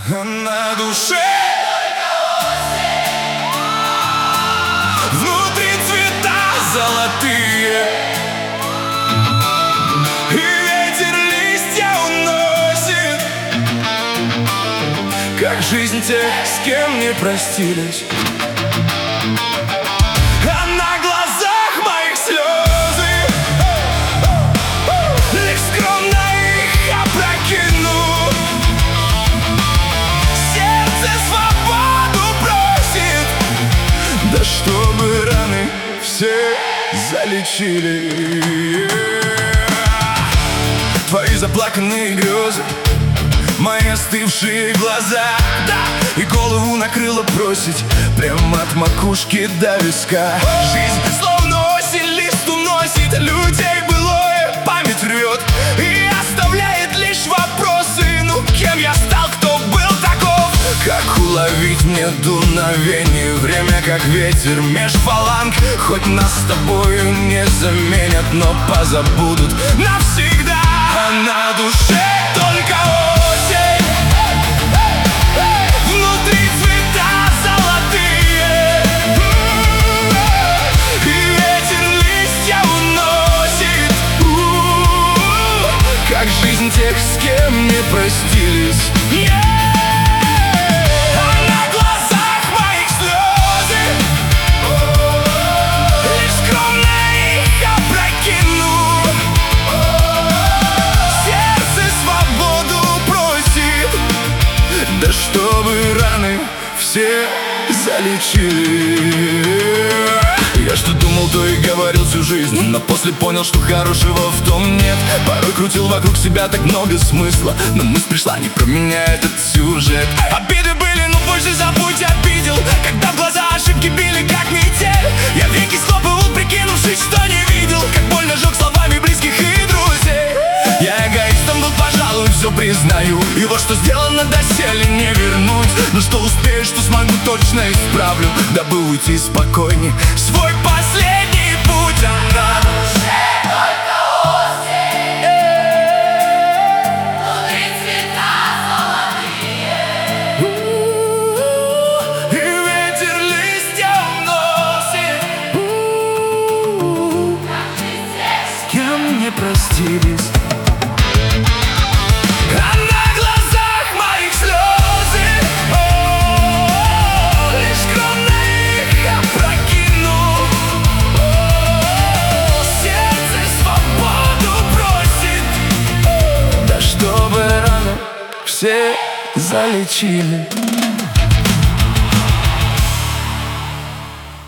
На душе внутри цвета золотые, и ветер листья уносит, как жизнь тех, с кем не простились. А на глазах моих слезы, лишь скромно их опрокину. Сердце свободу просит, да чтобы раны все залечили. Твои заплаканные грезы, мои остывшие глаза, да, и голову накрыло бросить прямо от макушки до виска. Жизнь словно осень лист уносит, людей былое память рвет и оставляет лишь вопросы: ну кем я стал, кто был таков? Как уловить мне дуновение, время как ветер меж фаланг? Хоть нас с тобою не заменят, но позабудут навсегда. А на душе только осень, внутри цвета золотые, и ветер листья уносит, как жизнь тех, с кем не простились. Да чтобы раны все залечили. Я что думал, то и говорил всю жизнь, но после понял, что хорошего в том нет. Порой крутил вокруг себя так много смысла, но мысль пришла не про меня, этот сюжет. Обиды были, но больше забудь обидел, когда в глаза ошибки били как метель. Я веки схлопывал, прикинувшись, что не видел, как больно жег словами близких и друзей. Я эгоистом был, пожалуй, все признаю, и вот что сделано доселе не вернуть. Но что успею, что смогу, точно исправлю, дабы уйти спокойней свой последний путь. А на душе только осень, внутри цвета золотые, и ветер листья уносит, как жизнь тех, с кем не простились. Все залечили.